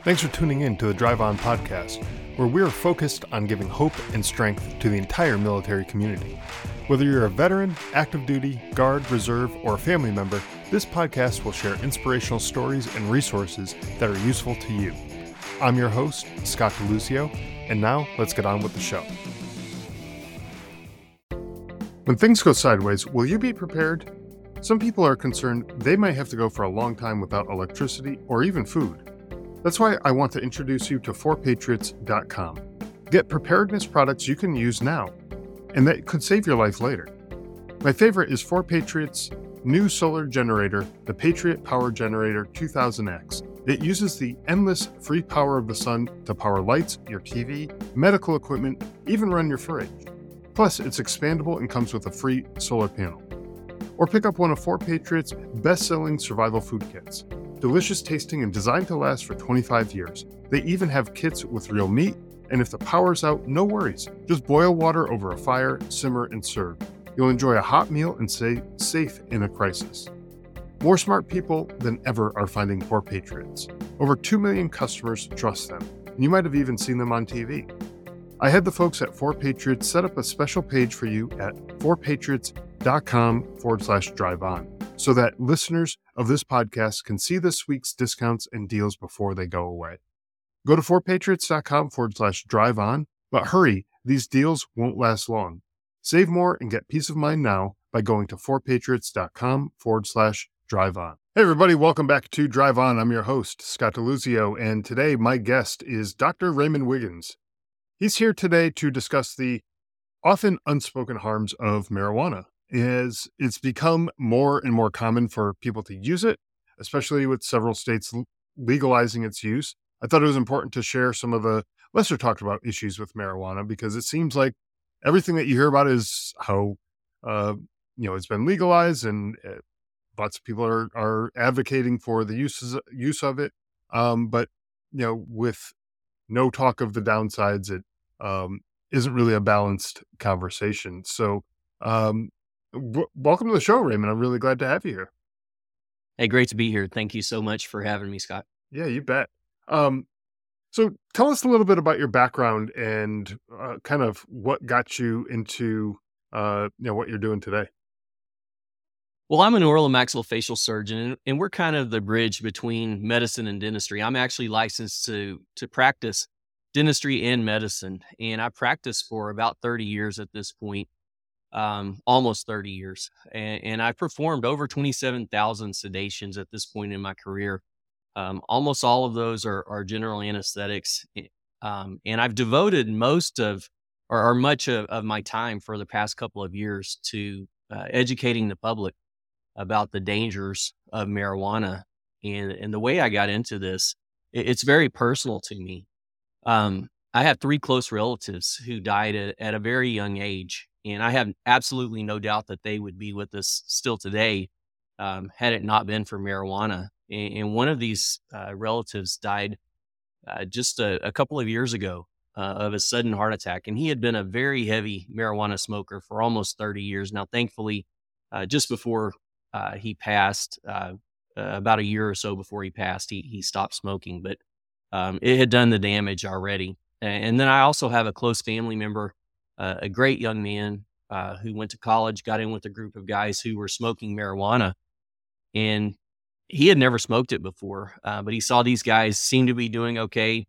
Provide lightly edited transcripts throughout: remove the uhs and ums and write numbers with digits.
Thanks for tuning in to the Drive On podcast, where we are focused on giving hope and strength to the entire military community. Whether you're a veteran, active duty, guard, reserve, or a family member, this podcast will share inspirational stories and resources that are useful to you. I'm your host, Scott DeLuzio, and now let's get on with the show. When things go sideways, will you be prepared? Some people are concerned they might have to go for a long time without electricity or even food. That's why I want to introduce you to 4patriots.com. Get preparedness products you can use now, and that could save your life later. My favorite is 4Patriots' new solar generator, the Patriot Power Generator 2000X. It uses the endless free power of the sun to power lights, your TV, medical equipment, even run your fridge. Plus, it's expandable and comes with a free solar panel. Or pick up one of 4Patriots' best-selling survival food kits. Delicious tasting and designed to last for 25 years. They even have kits with real meat, and if the power's out, no worries. Just boil water over a fire, simmer, and serve. You'll enjoy a hot meal and stay safe in a crisis. More smart people than ever are finding 4Patriots. Over 2 million customers trust them, and you might have even seen them on TV. I had the folks at 4Patriots set up a special page for you at 4patriots.com/drive-on so that listeners of this podcast can see this week's discounts and deals before they go away. Go to 4patriots.com/drive-on, but hurry, these deals won't last long. Save more and get peace of mind now by going to 4patriots.com/drive-on. Hey everybody, welcome back to Drive On. I'm your host, Scott DeLuzio, and today my guest is Dr. Raymond Wiggins. He's here today to discuss the often unspoken harms of marijuana, as it's become more and more common for people to use it, especially with several states legalizing its use. I thought it was important to share some of the lesser talked about issues with marijuana, because it seems like everything that you hear about is how, it's been legalized, and lots of people are advocating for the use of it. But with no talk of the downsides, it isn't really a balanced conversation. So, welcome to the show, Raymond. I'm really glad to have you here. Hey, great to be here. Thank you so much for having me, Scott. Yeah, you bet. So tell us a little bit about your background and kind of what got you into what you're doing today. Well, I'm an oral and maxillofacial surgeon, and we're kind of the bridge between medicine and dentistry. I'm actually licensed to practice dentistry and medicine, and I practiced for about 30 years at this point, almost 30 years. And I performed over 27,000 sedations at this point in my career. Almost all of those are general anesthetics. And I've devoted most of much of my time for the past couple of years to educating the public about the dangers of marijuana. And the way I got into this, it's very personal to me. I have 3 close relatives who died at a very young age, and I have absolutely no doubt that they would be with us still today had it not been for marijuana. And one of these relatives died just a couple of years ago of a sudden heart attack. And he had been a very heavy marijuana smoker for almost 30 years. Now, thankfully, just before he passed, about a year or so before he passed, he stopped smoking. But it had done the damage already. And then I also have a close family member, a great young man who went to college, got in with a group of guys who were smoking marijuana. And he had never smoked it before, but he saw these guys seem to be doing okay.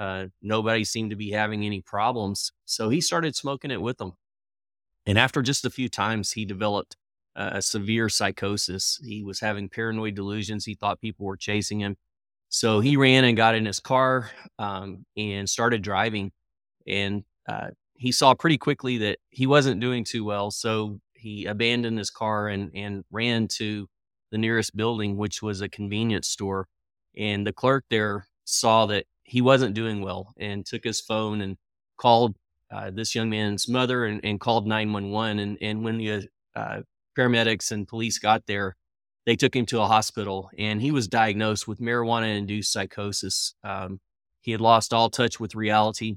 Nobody seemed to be having any problems. So he started smoking it with them. And after just a few times, he developed a severe psychosis. He was having paranoid delusions. He thought people were chasing him. So he ran and got in his car and started driving. And he saw pretty quickly that he wasn't doing too well. So he abandoned his car and ran to the nearest building, which was a convenience store. And the clerk there saw that he wasn't doing well and took his phone and called this young man's mother and called 911. And when the paramedics and police got there, they took him to a hospital, and he was diagnosed with marijuana-induced psychosis. He had lost all touch with reality.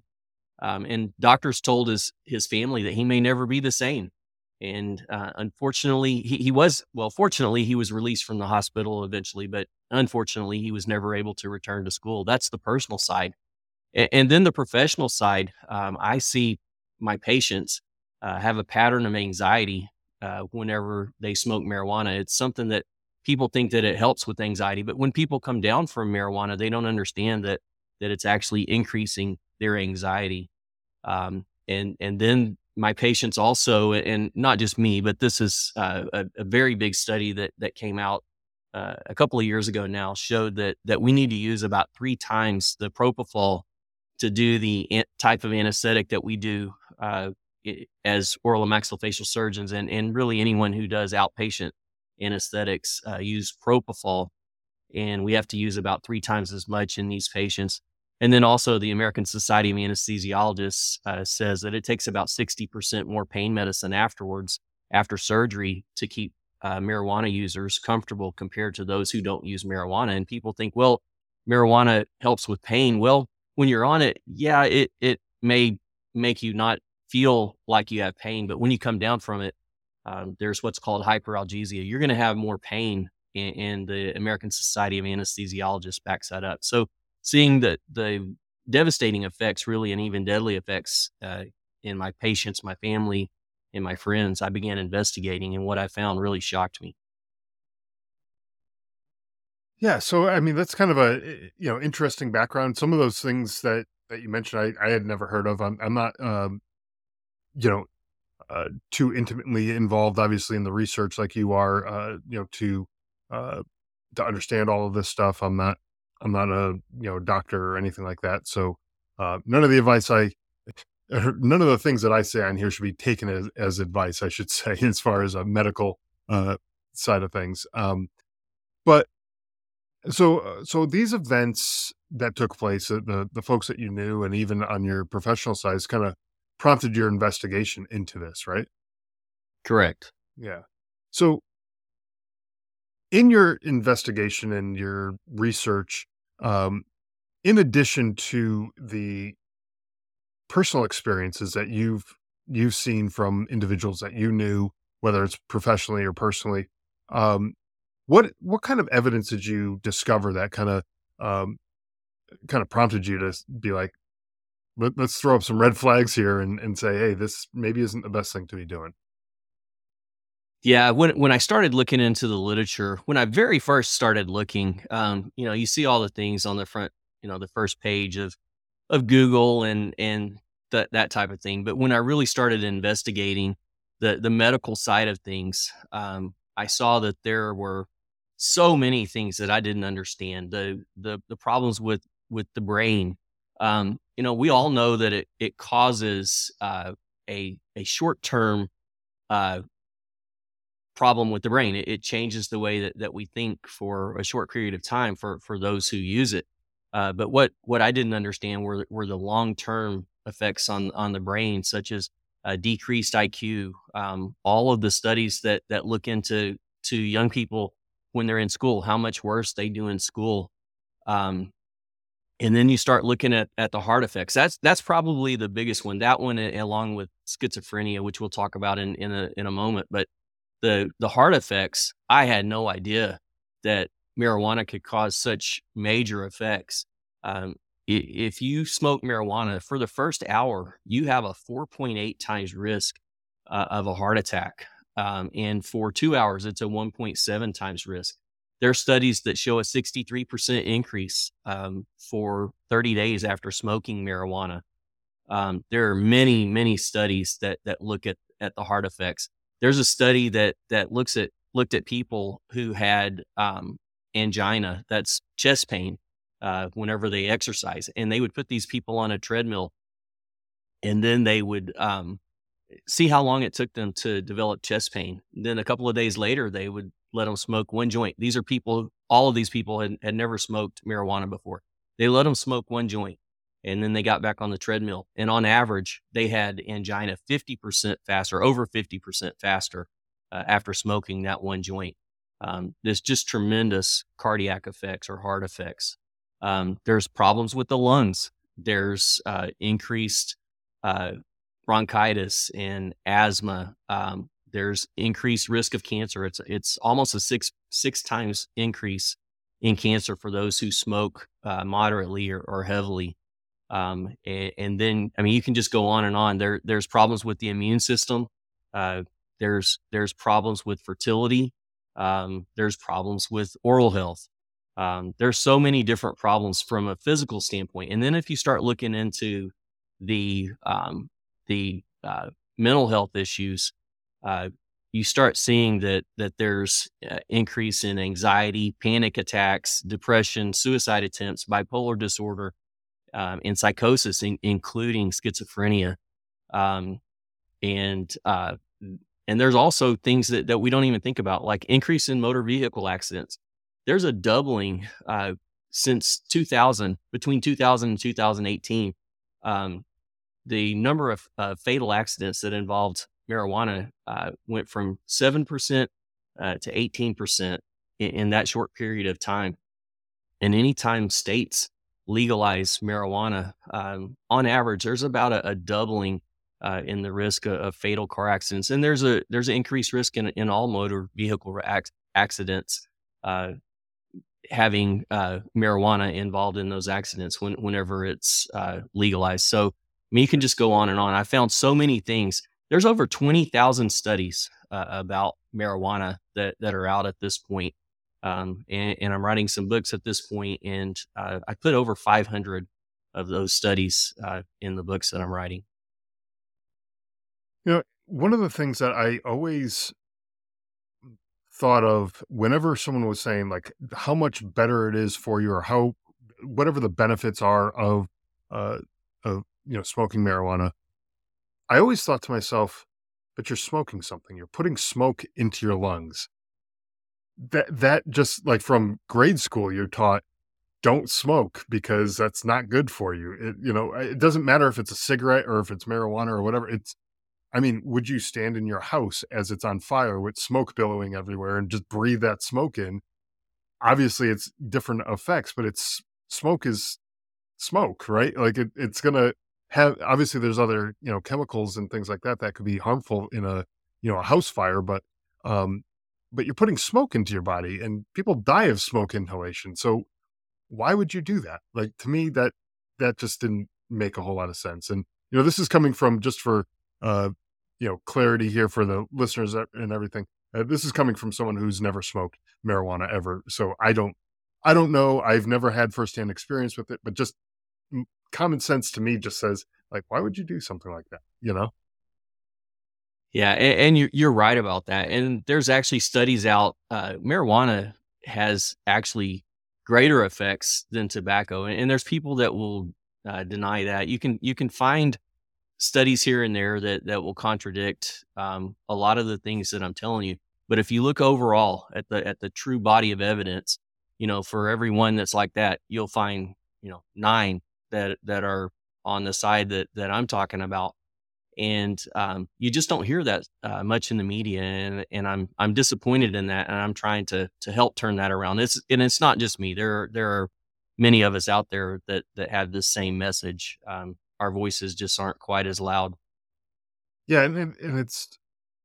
And doctors told his family that he may never be the same. And unfortunately, fortunately, he was released from the hospital eventually, but unfortunately, he was never able to return to school. That's the personal side. And then the professional side, I see my patients have a pattern of anxiety whenever they smoke marijuana. It's something that people think that it helps with anxiety, but when people come down from marijuana, they don't understand that it's actually increasing their anxiety. And then my patients also, and not just me, but this is a very big study that came out a couple of years ago now, showed that we need to use about 3 times the propofol to do the type of anesthetic that we do as oral and maxillofacial surgeons, and really anyone who does outpatient anesthetics use propofol, and we have to use about 3 times as much in these patients. And then also the American Society of Anesthesiologists says that it takes about 60% more pain medicine afterwards, after surgery, to keep marijuana users comfortable compared to those who don't use marijuana. And people think, well, marijuana helps with pain. Well, when you're on it, yeah, it may make you not feel like you have pain, but when you come down from it, there's what's called hyperalgesia. You're going to have more pain, and the American Society of Anesthesiologists backs that up. So seeing the devastating effects, really, and even deadly effects in my patients, my family, and my friends, I began investigating, and what I found really shocked me. Yeah, so I mean that's kind of a interesting background. Some of those things that you mentioned, I had never heard of. I'm not you know too intimately involved, obviously, in the research like you are. Uh, to understand all of this stuff. I'm not a doctor or anything like that. So none of the advice none of the things that I say on here should be taken as advice, I should say, as far as a medical uh, side of things. But so these events that took place, the folks that you knew, and even on your professional side, kind of prompted your investigation into this, right? Correct. Yeah. So in your investigation and your research, um, in addition to the personal experiences that you've seen from individuals that you knew, whether it's professionally or personally, um, what kind of evidence did you discover that um, kind of prompted you to be like, let's throw up some red flags here and say, hey, this maybe isn't the best thing to be doing. Yeah, when I started looking into the literature, when I very first started looking, you see all the things on the front, the first page of Google and that type of thing. But when I really started investigating the medical side of things, I saw that there were so many things that I didn't understand. The problems with the brain. We all know that it causes a short term uh, problem with the brain. It changes the way that we think for a short period of time for those who use it. But what I didn't understand were the long term effects on the brain, such as decreased IQ. All of the studies that look into to young people when they're in school, how much worse they do in school. Um, and then you start looking at the heart effects. That's probably the biggest one. That one, along with schizophrenia, which we'll talk about in a moment. But the heart effects, I had no idea that marijuana could cause such major effects. If you smoke marijuana for the first hour, you have a 4.8 times risk of a heart attack. And for 2 hours, it's a 1.7 times risk. There are studies that show a 63% increase for 30 days after smoking marijuana. There are many, many studies that look at the heart effects. There's a study that looked at people who had angina, that's chest pain, whenever they exercise, and they would put these people on a treadmill, and then they would see how long it took them to develop chest pain. Then a couple of days later, they would let them smoke one joint. These are people, all of these people had never smoked marijuana before. They let them smoke one joint, and then they got back on the treadmill. And on average, they had angina 50% faster, over 50% faster after smoking that one joint. There's just tremendous cardiac effects or heart effects. There's problems with the lungs. There's increased uh, bronchitis and asthma. There's increased risk of cancer. It's almost a six times increase in cancer for those who smoke moderately or heavily. And then, I mean, you can just go on and on. There's problems with the immune system. Uh, there's problems with fertility. There's problems with oral health. There's so many different problems from a physical standpoint. And then if you start looking into the mental health issues, uh, you start seeing that there's increase in anxiety, panic attacks, depression, suicide attempts, bipolar disorder, and psychosis, including schizophrenia. Um, and and there's also things that we don't even think about, like increase in motor vehicle accidents. There's a doubling since 2000, between 2000 and 2018. Um, the number of fatal accidents that involved marijuana went from 7% to 18% in that short period of time. And anytime states legalize marijuana, on average, there's about a doubling in the risk of fatal car accidents, and there's an increased risk in all motor vehicle accidents, uh, having marijuana involved in those accidents whenever it's legalized. So, I mean, you can just go on and on. I found so many things. There's over 20,000 studies about marijuana that are out at this point. And I'm writing some books at this point, and I put over 500 of those studies in the books that I'm writing. One of the things that I always thought of whenever someone was saying like how much better it is for you or how whatever the benefits are uh of smoking marijuana, I always thought to myself, but you're smoking something. You're putting smoke into your lungs. That just like from grade school, you're taught don't smoke because that's not good for you. It doesn't matter if it's a cigarette or if it's marijuana or whatever. I mean, would you stand in your house as it's on fire with smoke billowing everywhere and just breathe that smoke in? Obviously, it's different effects, but smoke is smoke, right? Like it's gonna have, obviously there's other, chemicals and things like that that could be harmful in a house fire, um, but you're putting smoke into your body and people die of smoke inhalation. So why would you do that? Like to me, that just didn't make a whole lot of sense. And this is coming from just for uh, clarity here for the listeners and everything. This is coming from someone who's never smoked marijuana ever, so I don't know. I've never had firsthand experience with it, but just common sense to me just says like, why would you do something like that? Yeah, and you're right about that. And there's actually studies out. Marijuana has actually greater effects than tobacco, and there's people that will deny that. You can find studies here and there that will contradict a lot of the things that I'm telling you. But if you look overall at the true body of evidence, for every one that's like that, you'll find nine that are on the side that I'm talking about. And you just don't hear that much in the media, and I'm disappointed in that, and I'm trying to help turn that around. It's not just me. There are many of us out there that have this same message. Our voices just aren't quite as loud. Yeah, and it's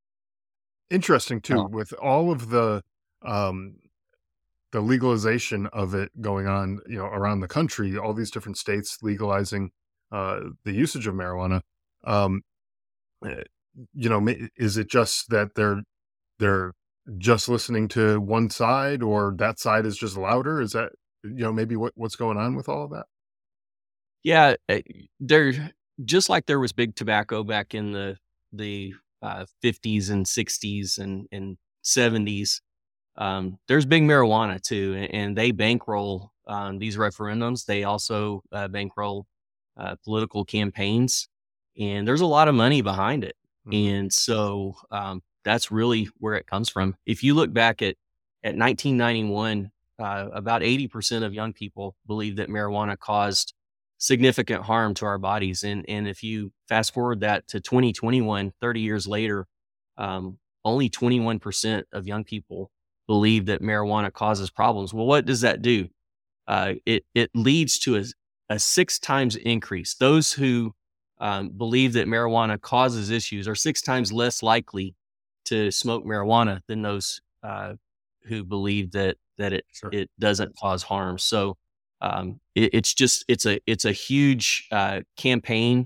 interesting too Oh. with all of um, the legalization of it going on, around the country, all these different states legalizing the usage of marijuana. Um, eh, is it just that they're just listening to one side, or that side is just louder? Is that maybe what's going on with all of that? Yeah, there just like there was big tobacco back in the 50s and 60s and 70s. There's big marijuana too, and they bankroll these referendums. They also bankroll political campaigns, and there's a lot of money behind it. Mhm. And so that's really where it comes from. If you look back at 1991, about 80% of young people believe that marijuana caused significant harm to our bodies. And if you fast forward that to 2021, 30 years later, only 21% of young people believe that marijuana causes problems. Well, what does that do? It leads to a six times increase. Those who believe that marijuana causes issues are six times less likely to smoke marijuana than those who believe that Sure. it doesn't cause harm. So it's a huge campaign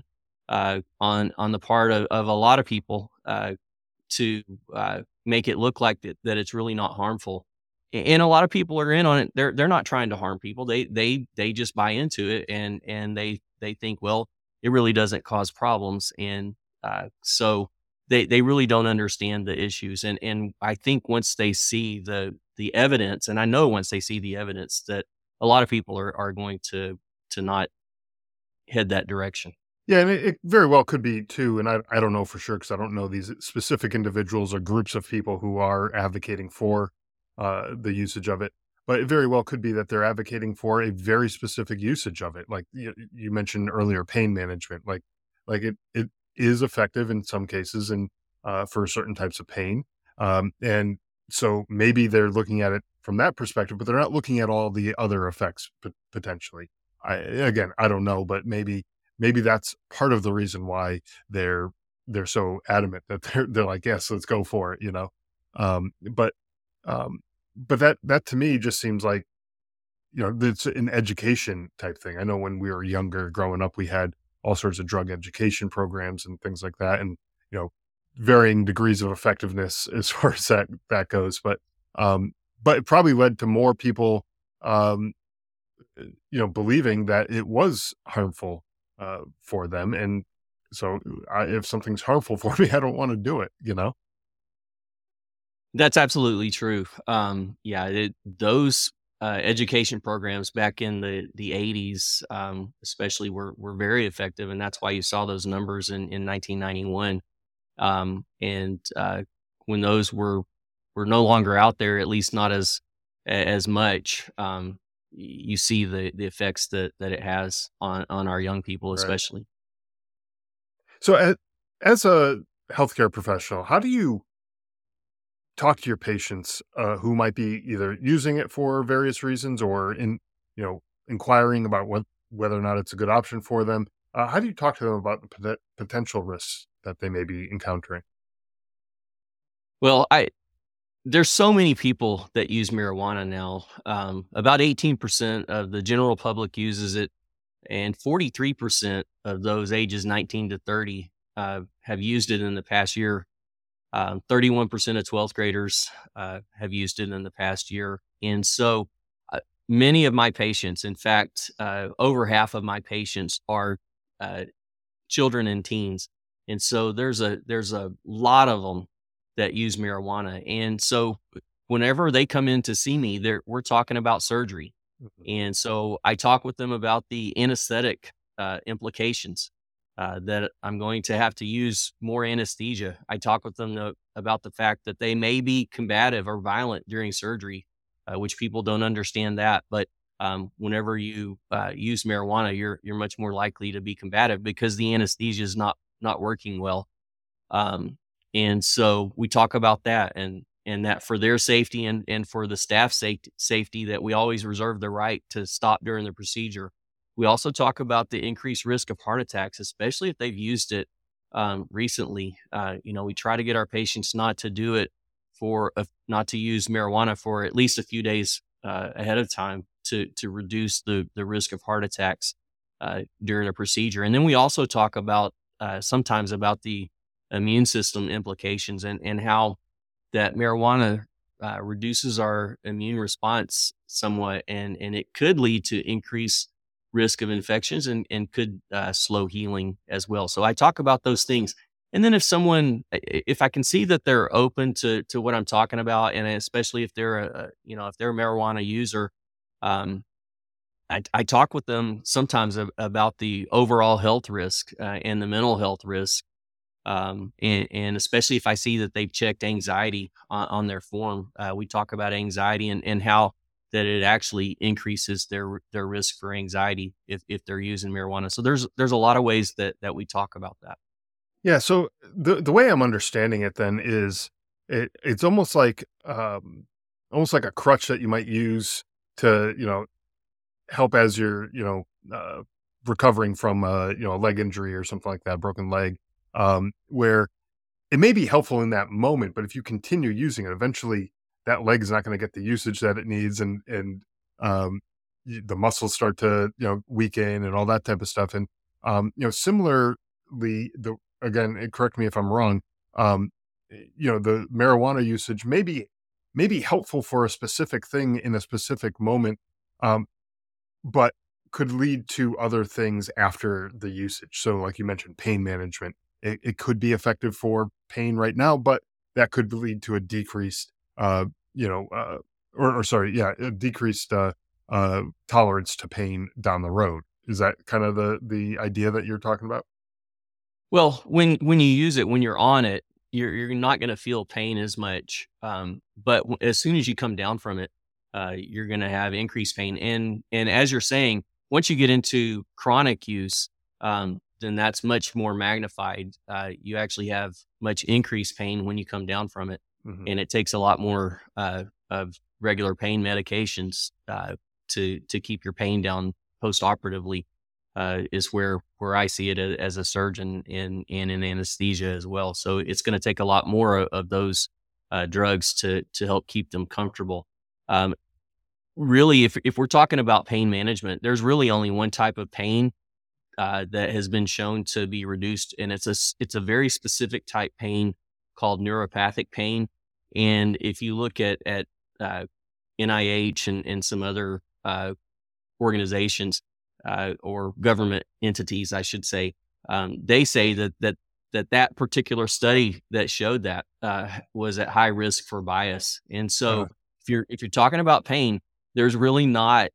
on the part of a lot of people to make it look like that it's really not harmful. And a lot of people are in on it. They're not trying to harm people. They just buy into it, and they think, well, it really doesn't cause problems, and so they really don't understand the issues. And I think once they see the evidence, and I know once they see the evidence, that a lot of people are going to not head that direction. Yeah, and it very well could be too, and I don't know for sure because I don't know these specific individuals or groups of people who are advocating for the usage of it. But it very well could be that they're advocating for a very specific usage of it. Like you mentioned earlier, pain management. Like it is effective in some cases and for certain types of pain. And so maybe they're looking at it from that perspective, but they're not looking at all the other effects potentially. I don't know, but maybe that's part of the reason why they're so adamant that they're like, "Yes, let's go for it," you know? Um, but, um, but that to me just seems like, it's an education type thing. I know when we were younger growing up, we had all sorts of drug education programs and things like that, and, you know, varying degrees of effectiveness as far as that goes, but it probably led to more people, um believing that it was harmful for them. And so if something's harmful for me, I don't want to do it, you know? That's absolutely true. Yeah, those education programs back in the 80s, especially, were very effective, and that's why you saw those numbers in 1991. And when those were no longer out there, at least not as much, you see the effects that it has on our young people, Right. especially. So as a healthcare professional, how do you talk to your patients who might be either using it for various reasons or inquiring about whether or not it's a good option for them? How do you talk to them about the potential risks that they may be encountering? Well, I there's so many people that use marijuana now. About 18% of the general public uses it, and 43% of those ages 19 to 30 have used it in the past year. 31% of 12th graders have used it in the past year. And so many of my patients, in fact, over half of my patients are uh, children and teens. And so there's a lot of them that use marijuana. And so whenever they come in to see me, we're talking about surgery. Mhm. And so I talk with them about the anesthetic implications, that I'm going to have to use more anesthesia. I talk with them about the fact that they may be combative or violent during surgery, which people don't understand that. But whenever you use marijuana, you're much more likely to be combative because the anesthesia is not working well. Um, and so we talk about that, and that for their safety, and for the staff safety, that we always reserve the right to stop during the procedure. We also talk about the increased risk of heart attacks, especially if they've used it recently. We try to get our patients not to do it not to use marijuana for at least a few days ahead of time to reduce the risk of heart attacks during a procedure. And then we also talk about sometimes about the immune system implications, and how that marijuana reduces our immune response somewhat, and it could lead to increased risk of infections, and could slow healing as well. So I talk about those things. And then if I can see that they're open to what I'm talking about, and especially if they're if they're a marijuana user, um, I talk with them sometimes about the overall health risk and the mental health risk, and especially if I see that they've checked anxiety on their form. We talk about anxiety, and how that it actually increases their risk for anxiety if they're using marijuana. So there's a lot of ways that we talk about that. Yeah, so the way I'm understanding it then is it's almost like a crutch that you might use to, help as you're, recovering from a leg injury or something like that, broken leg, where it may be helpful in that moment, but if you continue using it, eventually that leg is not going to get the usage that it needs, and um, the muscles start to weaken and all that type of stuff. And similarly, the again, correct me if I'm wrong. Um, the marijuana usage may be helpful for a specific thing in a specific moment, um, but could lead to other things after the usage. So, like you mentioned, pain management. It could be effective for pain right now, but that could lead to a decreased, you know, or sorry, yeah, a decreased tolerance to pain down the road. Is that kind of the idea that you're talking about? Well, when you use it, when you're on it, you're not gonna feel pain as much, but as soon as you come down from it, you're gonna have increased pain, and as you're saying, once you get into chronic use, then that's much more magnified. You actually have much increased pain when you come down from it, Hmm. and it takes a lot more, of regular pain medications, to keep your pain down postoperatively, is where I see it as a surgeon and in anesthesia as well. So it's going to take a lot more of those drugs to help keep them comfortable. Um, Really, if we're talking about pain management, there's really only one type of pain that has been shown to be reduced, and it's a very specific type pain called neuropathic pain. And if you look at uh, NIH and some other organizations, or government entities, I should say, they say that particular study that showed that was at high risk for bias. And Uh, so, if you're talking about pain, there's really not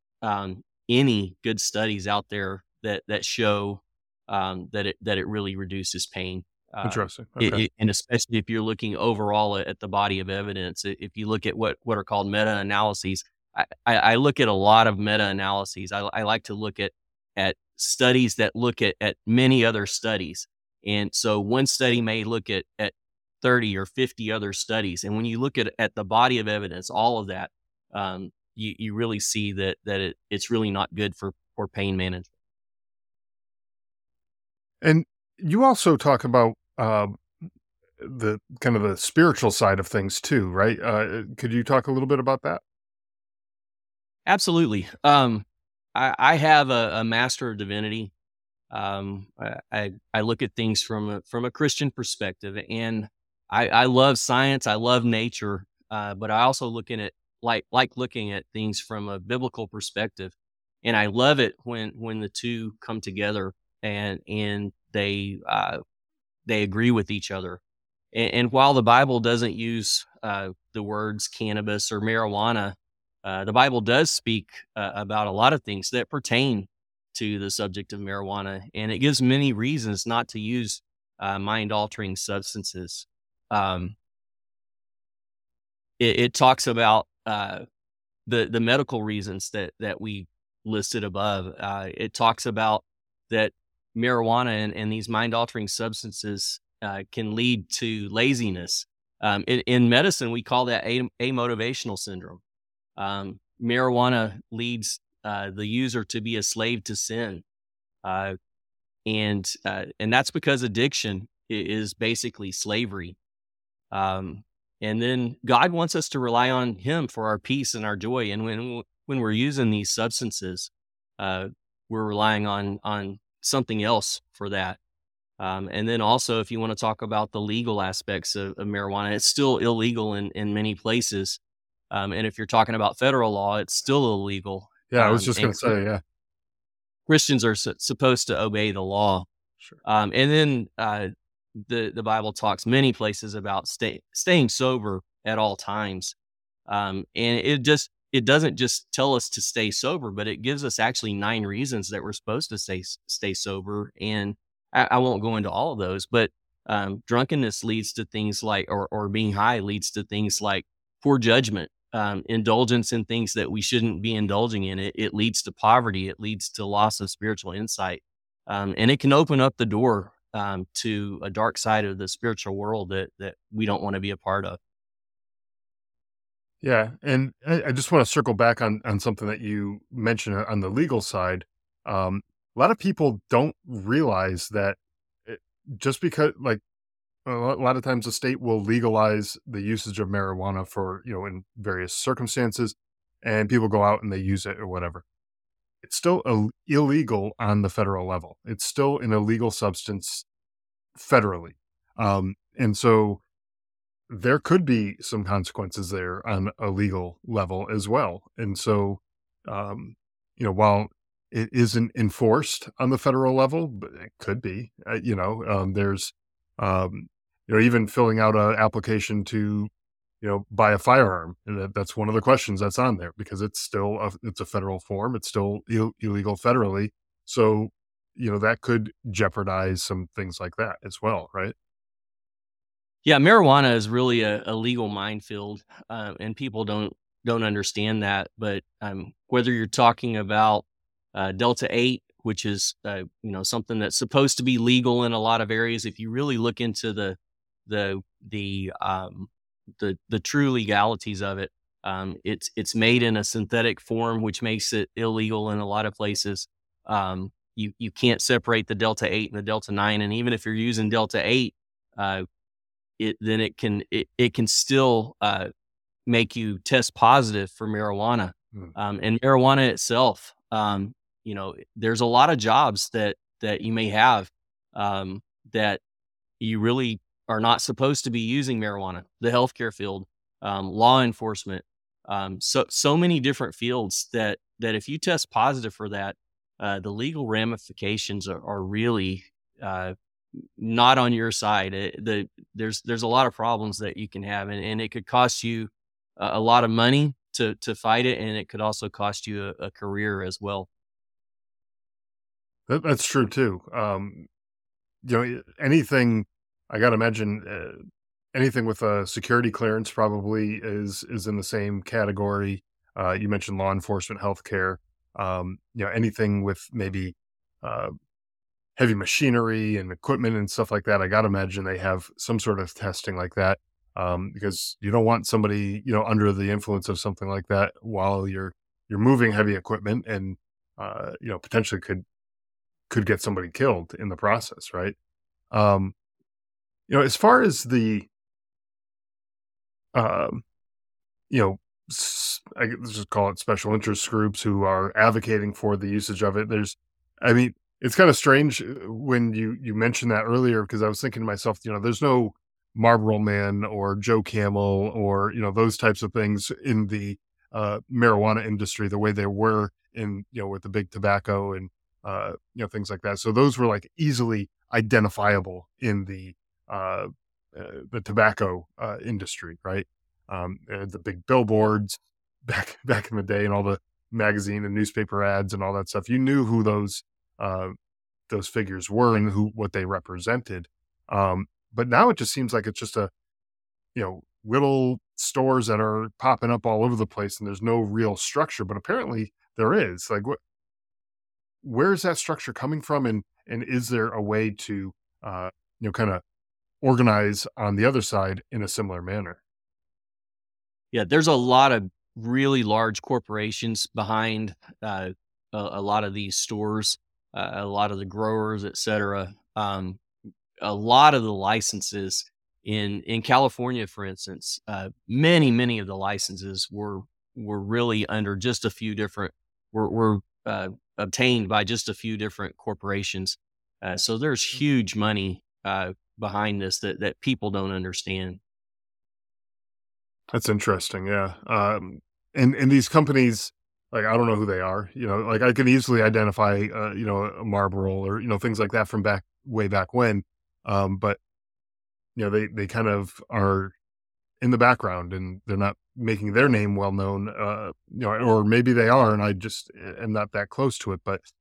any good studies out there that show that it really reduces pain. Uh, Interesting. Okay. and especially if you're looking overall at the body of evidence, if you look at what are called meta analyses, I look at a lot of meta analyses. I like to look at studies that look at many other studies. And so one study may look at 30 or 50 other studies. And when you look at the body of evidence, all of that, you really see that it's really not good for pain management. And you also talk about the kind of the spiritual side of things too, right? Could you talk a little bit about that? Absolutely. I have a master of divinity. I look at things from a Christian perspective, and I love science. I love nature, but I also look at it like looking at things from a biblical perspective, and I love it when the two come together and they agree with each other. And while the Bible doesn't use the words cannabis or marijuana, the Bible does speak about a lot of things that pertain to the subject of marijuana, and it gives many reasons not to use mind altering substances. Um, it talks about the medical reasons that we listed above. It talks about that marijuana and these mind altering substances can lead to laziness. In medicine, we call that amotivational syndrome. Marijuana leads the user to be a slave to sin, uh, and that's because addiction is basically slavery. Um, and then God wants us to rely on Him for our peace and our joy. And when we're using these substances, uh, we're relying on something else for that. And then also, if you want to talk about the legal aspects of marijuana, it's still illegal in many places. And if you're talking about federal law, it's still illegal. Yeah, I was just And gonna say, yeah, Christians are supposed to obey the law. sure. And then the Bible talks many places about staying sober at all times. And it doesn't just tell us to stay sober, but it gives us actually 9 reasons that we're supposed to stay sober. And I won't go into all of those, but drunkenness leads to things like, or being high leads to things like poor judgment, indulgence in things that we shouldn't be indulging in. It leads to poverty. It leads to loss of spiritual insight, and it can open up the door to a dark side of the spiritual world that we don't want to be a part of. Yeah, and I just want to circle back on something that you mentioned on the legal side. A lot of people don't realize that it, just because, like, a lot of times the state will legalize the usage of marijuana for, in various circumstances, and people go out and they use it or whatever. It's still illegal on the federal level. It's still an illegal substance federally. And so there could be some consequences there on a legal level as well. And so, while it isn't enforced on the federal level, but it could be, there's, um, even filling out an application to, buy a firearm. And that's one of the questions that's on there because it's a federal form. It's still illegal federally. So, that could jeopardize some things like that as well. Right. Yeah, marijuana is really a legal minefield, and people don't understand that. But whether you're talking about Delta 8, which is something that's supposed to be legal in a lot of areas, if you really look into the the um, the true legalities of it, it's made in a synthetic form, which makes it illegal in a lot of places. You can't separate the Delta 8 and the Delta 9, and even if you're using Delta 8, uh, it can still make you test positive for marijuana. Mm. And marijuana itself, there's a lot of jobs that you may have that you really are not supposed to be using marijuana. The healthcare field, law enforcement, so many different fields that if you test positive for that, the legal ramifications are really uh, not on your side. There's a lot of problems that you can have, and it could cost you a lot of money to fight it, and it could also cost you a career as well. That's true too. Anything I gotta imagine, anything with a security clearance probably is in the same category. You mentioned law enforcement, healthcare, anything with maybe, uh, heavy machinery and equipment and stuff like that. I gotta imagine they have some sort of testing like that, because you don't want somebody, under the influence of something like that while you're moving heavy equipment and, potentially could get somebody killed in the process, right? Um, as far as the, um, you know, let's just call it special interest groups who are advocating for the usage of it. I mean, it's kind of strange when you mentioned that earlier because I was thinking to myself, there's no Marlboro Man or Joe Camel or those types of things in the marijuana industry the way they were in with the big tobacco and things like that. So those were like easily identifiable in uh, the tobacco industry, right? The big billboards back in the day, and all the magazine and newspaper ads and all that stuff. You knew who uh, those figures were and what they represented. But now it just seems like it's just a little stores that are popping up all over the place, and there's no real structure. But apparently there is. Like, where's that structure coming from, and is there a way to kind of organize on the other side in a similar manner? Yeah, there's a lot of really large corporations behind a lot of these stores, a lot of the growers, et cetera. A lot of the licenses in California, for instance, many of the licenses were really under just a few different were obtained by just a few different corporations. So there's huge money behind this that people don't understand. That's interesting, yeah. And these companies, like, I don't know who they are, like, I can easily identify, a Marlboro or, things like that from way back when, but, they kind of are in the background, and they're not making their name well known, or maybe they are, and I just am not that close to it, but,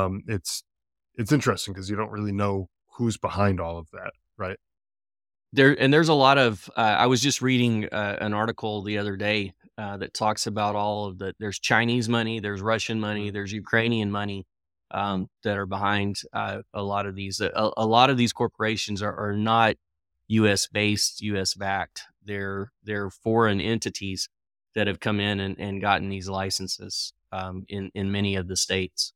it's interesting because you don't really know who's behind all of that, right? There's a lot of I was just reading an article the other day that talks about all of there's Chinese money, there's Russian money, Mhm. there's Ukrainian money that are behind a lot of these. A lot of these corporations are not U.S. based, U.S. backed. They're foreign entities that have come in and gotten these licenses in many of the states,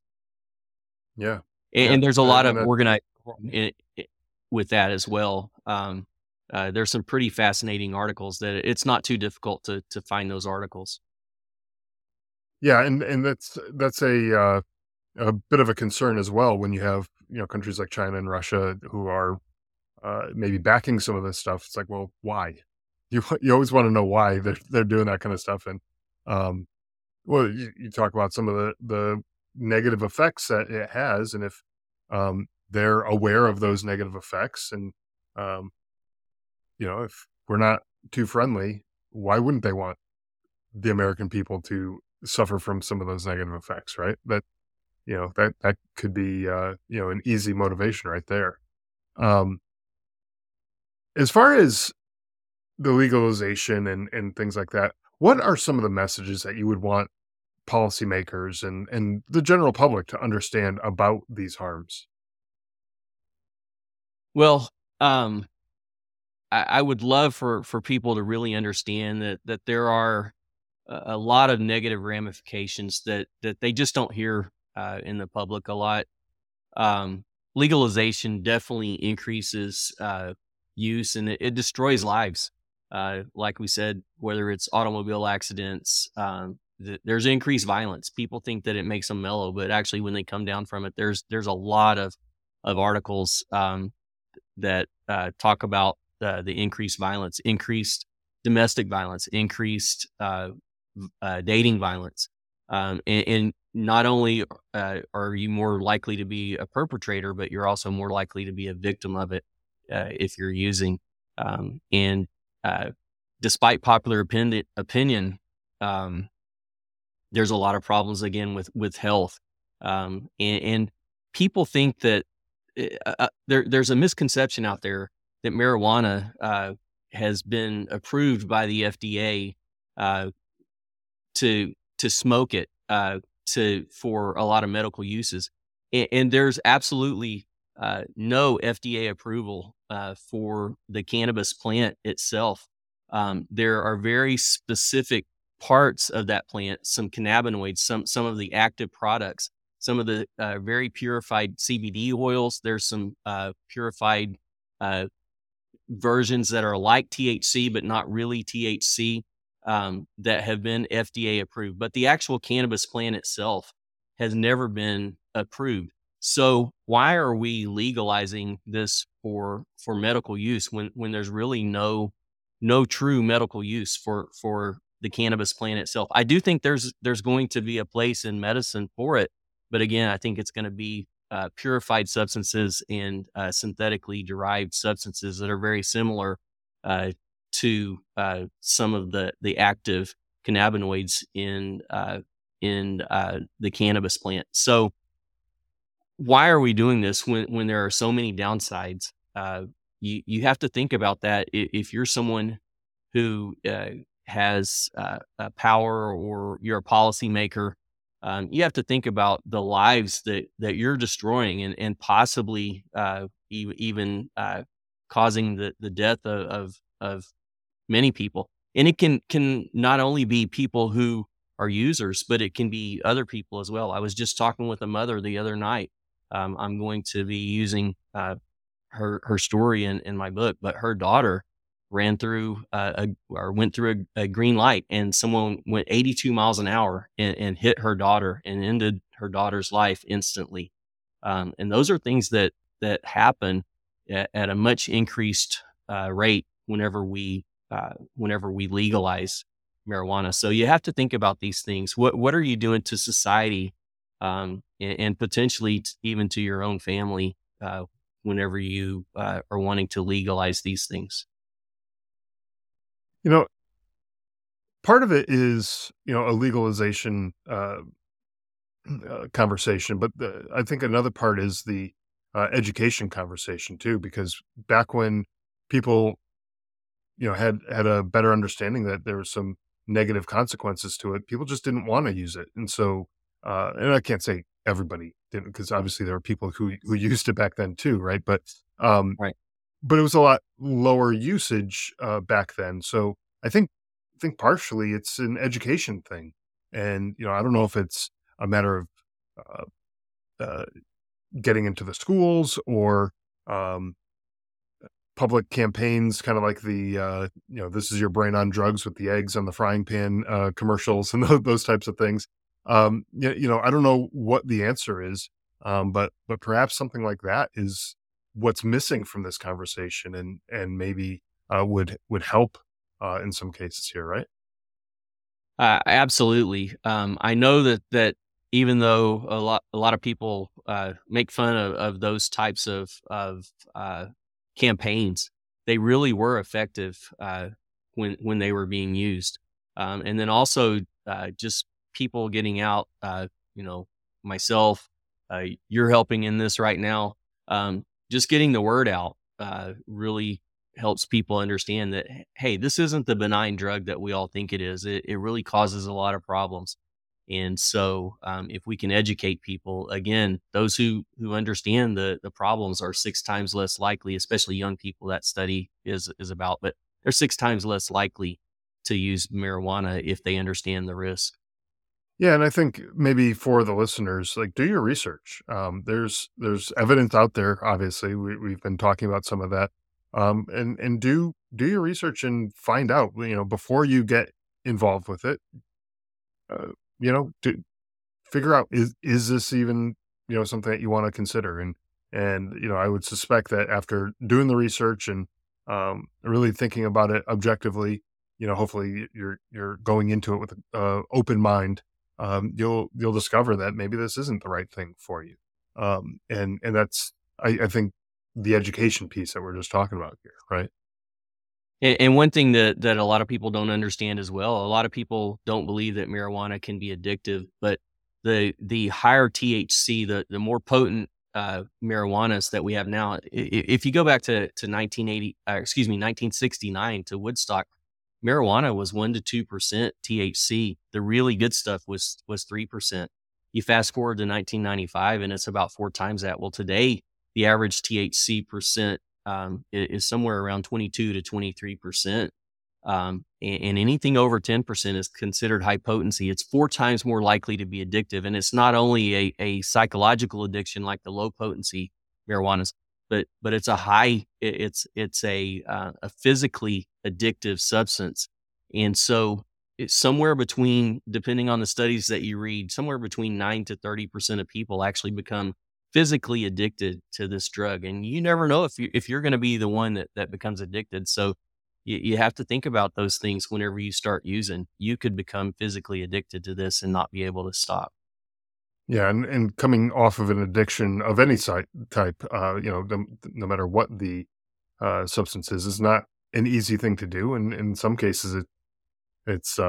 Yeah. and, Yeah, and there's a lot and of that organized with that as well. there's some pretty fascinating articles that it's not too difficult to find those articles. Yeah, and that's a bit of a concern as well when you have, countries like China and Russia who are, maybe backing some of this stuff. It's like, well, why? You always wanna know why they're doing that kinda stuff, and, um, well, you talk about some of the negative effects that it has, and if, they're aware of those negative effects and, um, if we're not too friendly, why wouldn't they want the American people to suffer from some of those negative effects, right? That could be, an easy motivation right there. Um, as far as the legalization and things like that, what are some of the messages that you would want policymakers and the general public to understand about these harms? Well, um, I would love for people to really understand that there are a lot of negative ramifications that they just don't hear in the public a lot. Um, Legalization definitely increases use, and it destroys lives. Like we said, whether it's automobile accidents, there's increased violence. People think that it makes them mellow, but actually, when they come down from it, there's a lot of articles that talk about the increased violence, increased domestic violence, increased dating violence, and not only are you more likely to be a perpetrator, but you're also more likely to be a victim of it if you're using. And despite popular opinion, um, there's a lot of problems again with health, and people think that there's a misconception out there that marijuana has been approved by the FDA uh, to smoke it to for a lot of medical uses, and there's absolutely no FDA approval for the cannabis plant itself. There are very specific parts of that plant, some cannabinoids, some of the active products, some of the very purified CBD oils. There's some purified uh, versions that are like THC, but not really THC, that have been FDA approved. But the actual cannabis plant itself has never been approved. So why are we legalizing this for medical use when there's really no true medical use for the cannabis plant itself? I do think there's going to be a place in medicine for it, but again, I think it's going to be purified substances and synthetically derived substances that are very similar uh, to some of the active cannabinoids in the cannabis plant. So why are we doing this when there are so many downsides? You have to think about that if you're someone who has power or you're a policymaker. You have to think about the lives that you're destroying and possibly even causing the death of many people. And it can not only be people who are users, but it can be other people as well. I was just talking with a mother the other night. I'm going to be using her story in my book, but her daughter ran through or went through a green light, and someone went 82 miles an hour and hit her daughter and ended her daughter's life instantly. And those are things that happen at a much increased rate whenever we legalize marijuana. So you have to think about these things. What are you doing to society, and potentially even to your own family whenever you are wanting to legalize these things? You know, part of it is, a legalization, conversation, but I think another part is the, education conversation too, because back when people, had a better understanding that there was some negative consequences to it, people just didn't wanna use it, and so, and I can't say everybody didn't, because obviously there were people who used it back then too, right? Um Right. but it was a lot lower usage, back then, so I think partially it's an education thing, and, I don't know if it's a matter of, uh, uh, getting into the schools or, um, public campaigns, kind of like the this is your brain on drugs with the eggs on the frying pan commercials and those types of things. I don't know what the answer is, but perhaps something like that is what's missing from this conversation, and maybe would help in some cases here, right? Absolutely. I know that even though a lot of people make fun of those types of campaigns, they really were effective when they were being used. And then also just people getting out. Myself, you're helping in this right now. Just getting the word out really helps people understand that, hey, this isn't the benign drug that we all think it is. It really causes a lot of problems. And so, if we can educate people, again, those who understand the problems are 6 times less likely, especially young people. That study is about, but they're 6 times less likely to use marijuana if they understand the risk. Yeah, and I think maybe for the listeners, like, do your research. There's evidence out there. Obviously, we've been talking about some of that, and do your research and find out. Before you get involved with it. Uh, to figure out, is this even something that you want to consider, and I would suspect that after doing the research and really thinking about it objectively, hopefully you're going into it with an open mind. You'll discover that maybe this isn't the right thing for you. And that's, I think, the education piece that we're just talking about here, right? And one thing that a lot of people don't understand as well, a lot of people don't believe that marijuana can be addictive, but the higher THC, the more potent marijuanas that we have now. If you go back to 1980, excuse me, 1969 to Woodstock, marijuana was 1 to 2% THC. The really good stuff was 3%. You fast forward to 1995, and it's about 4 times that. Well, today the average THC percent is somewhere around 22 to 23%. And anything over 10% is considered high potency. It's 4 times more likely to be addictive. And it's not only a psychological addiction like the low potency marijuanas, but it's it's a physically addictive substance. And so it's somewhere between, depending on the studies that you read, somewhere between 9 to 30% of people actually become physically addicted to this drug. And you never know if you're going to be the one that becomes addicted. So you have to think about those things whenever you start using. You could become physically addicted to this and not be able to stop. Yeah, and coming off of an addiction of any type, no matter what the substance is not an easy thing to do, and in some cases, it's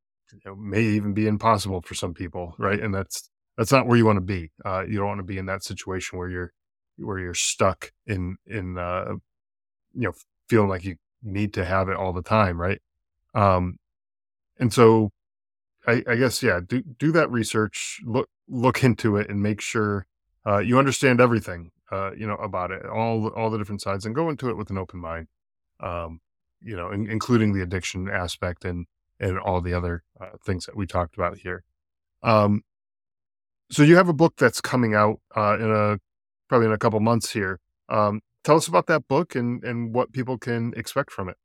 may even be impossible for some people, right? And that's not where you want to be. You don't want to be in that situation where you're stuck in feeling like you need to have it all the time, right? Um, and so I guess, yeah, do that research, look into it, and make sure you understand everything about it, all the different sides, and go into it with an open mind. Including the addiction aspect and all the other things that we talked about here. Um, so you have a book that's coming out probably in a couple months here. Tell us about that book and what people can expect from it.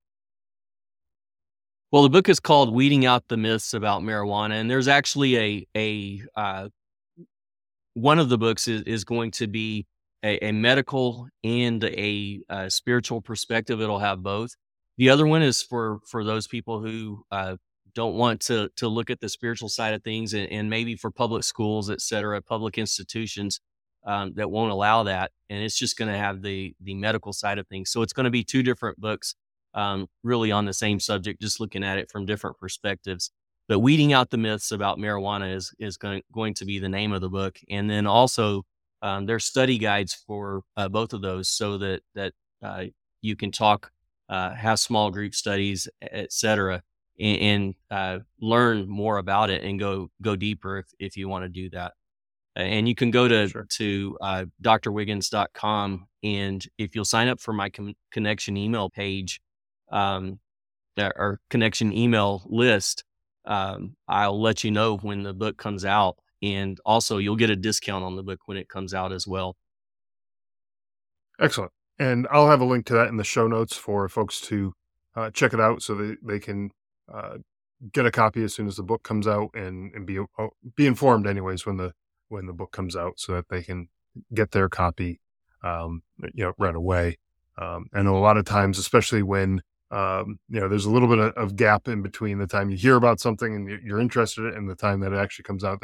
Well, the book is called "Weeding Out the Myths About Marijuana," and there's actually a one of the books is going to be a medical and a spiritual perspective. It'll have both. The other one is for those people who don't want to look at the spiritual side of things, and maybe for public schools, et cetera, public institutions that won't allow that, and it's just going to have the medical side of things. So it's going to be two different books, really on the same subject, just looking at it from different perspectives. But weeding out the myths about marijuana is going to be the name of the book, and then also there's study guides for both of those, so that you can talk, have small group studies, et cetera, and learn more about it and go deeper if you want to do that. And you can go to Sure. drwiggins.com, and if you'll sign up for my connection email page, um, or connection email list, I'll let you know when the book comes out, and also you'll get a discount on the book when it comes out as well. Excellent. And I'll have a link to that in the show notes for folks to check it out so they can uh, get a copy as soon as the book comes out and be informed anyways when the book comes out so that they can get their copy right away. I know a lot of times, especially when there's a little bit of gap in between the time you hear about something and you're interested in it and the time that it actually comes out,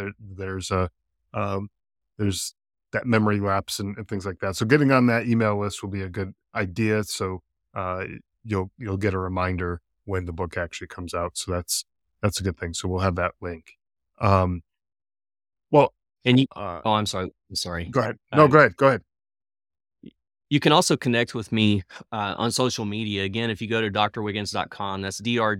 um, there's that memory lapse and things like that. So getting on that email list will be a good idea. So uh, you'll get a reminder when the book actually comes out. So that's a good thing. So we'll have that link. Um, well, And you, uh, oh, I'm sorry. I'm sorry. Go ahead. No, go ahead. Go ahead. You can also connect with me on social media. Again, if you go to drwiggins.com, that's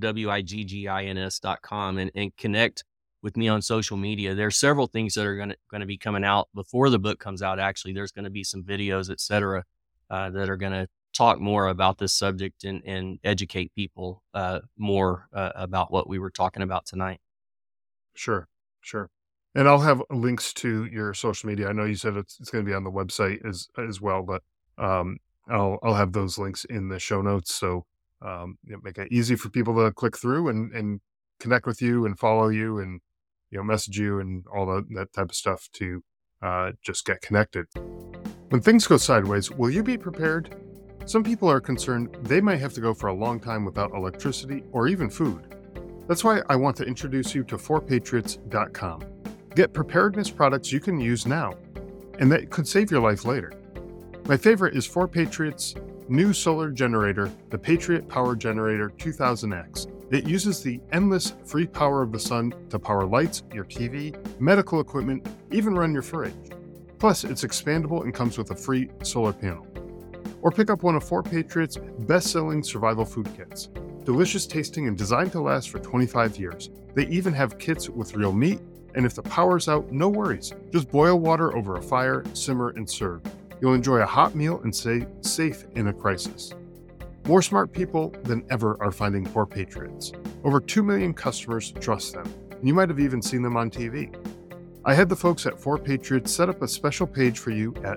drwiggins.com, and connect with me on social media. There are several things that are going to be coming out before the book comes out. Actually, there's going to be some videos, et cetera, that are going to talk more about this subject and educate people more about what we were talking about tonight. Sure. Sure. And I'll have links to your social media. I know you said it's going to be on the website as well, but um, I'll have those links in the show notes. So make it easy for people to click through and connect with you and follow you and message you and all that type of stuff to just get connected. When things go sideways, will you be prepared? Some people are concerned they might have to go for a long time without electricity or even food. That's why I want to introduce you to 4patriots.com. Get preparedness products you can use now, and that could save your life later. My favorite is 4Patriots' new solar generator, the Patriot Power Generator 2000X. It uses the endless free power of the sun to power lights, your TV, medical equipment, even run your fridge. Plus, it's expandable and comes with a free solar panel. Or pick up one of 4Patriots' best-selling survival food kits. Delicious tasting and designed to last for 25 years. They even have kits with real meat, and if the power's out, no worries. Just boil water over a fire, simmer, and serve. You'll enjoy a hot meal and stay safe in a crisis. More smart people than ever are finding 4Patriots. Over 2 million customers trust them, and you might have even seen them on TV. I had the folks at 4Patriots set up a special page for you at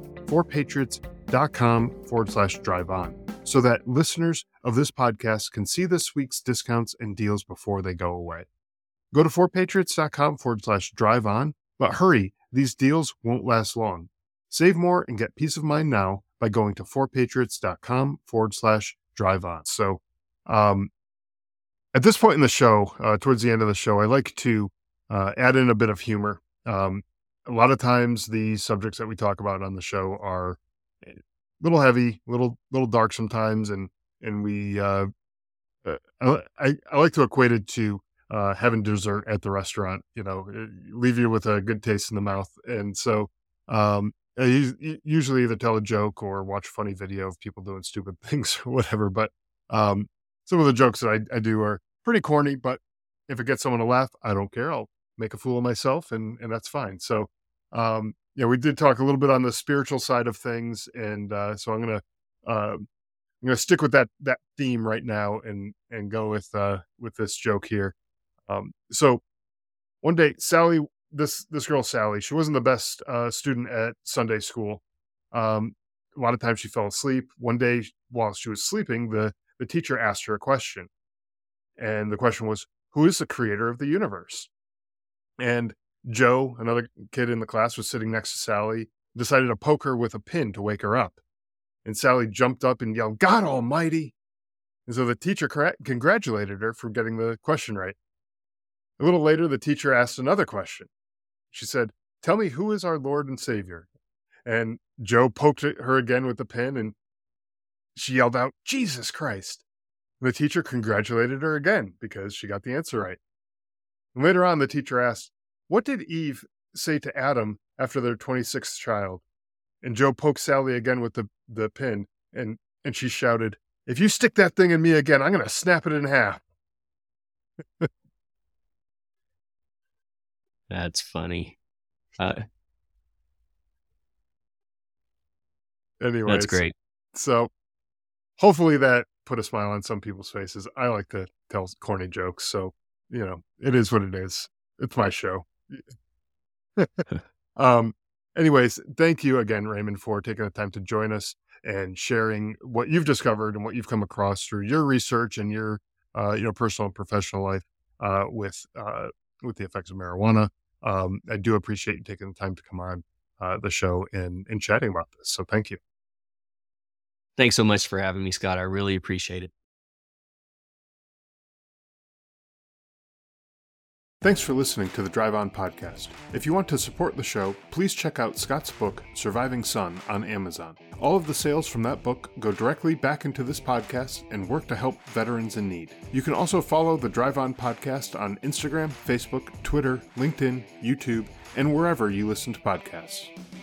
4patriots.com/drive-on so that listeners of this podcast can see this week's discounts and deals before they go away. Go to 4patriots.com/drive-on, but hurry, these deals won't last long. Save more and get peace of mind now by going to 4patriots.com/drive-on. So, at this point in the show, towards the end of the show, I like to add in a bit of humor. A lot of times the subjects that we talk about on the show are a little heavy, little dark sometimes, and we I like to equate it to having dessert at the restaurant. Leave you with a good taste in the mouth, and so I usually either tell a joke or watch a funny video of people doing stupid things or whatever. But some of the jokes that I do are pretty corny, but if it gets someone to laugh, I don't care. I'll make a fool of myself, and that's fine. So, we did talk a little bit on the spiritual side of things, and so I'm gonna stick with that theme right now and go with this joke here. So one day, Sally, this girl Sally, she wasn't the best student at Sunday school. A lot of times she fell asleep. One day, while she was sleeping, the teacher asked her a question, and the question was, "Who is the creator of the universe?" And Joe, another kid in the class, was sitting next to Sally, decided to poke her with a pin to wake her up. And Sally jumped up and yelled, "God Almighty!" And so the teacher congratulated her for getting the question right. A little later, the teacher asked another question. She said, "Tell me, who is our Lord and Savior?" And Joe poked her again with the pin, and she yelled out, "Jesus Christ." And the teacher congratulated her again because she got the answer right. And later on, the teacher asked, "What did Eve say to Adam after their 26th child?" And Joe poked Sally again with the pin, and she shouted, "If you stick that thing in me again, I'm going to snap it in half." That's funny. Anyways, That's great. So hopefully that put a smile on some people's faces. I like to tell corny jokes, so it is what it is. It's my show. Anyways, thank you again, Raymond, for taking the time to join us and sharing what you've discovered and what you've come across through your research and your personal and professional life with the effects of marijuana. I do appreciate you taking the time to come on the show and chatting about this. So thank you. Thanks so much for having me, Scott. I really appreciate it. Thanks for listening to the Drive On Podcast. If you want to support the show, please check out Scott's book, Surviving Son, on Amazon. All of the sales from that book go directly back into this podcast and work to help veterans in need. You can also follow the Drive On Podcast on Instagram, Facebook, Twitter, LinkedIn, YouTube, and wherever you listen to podcasts.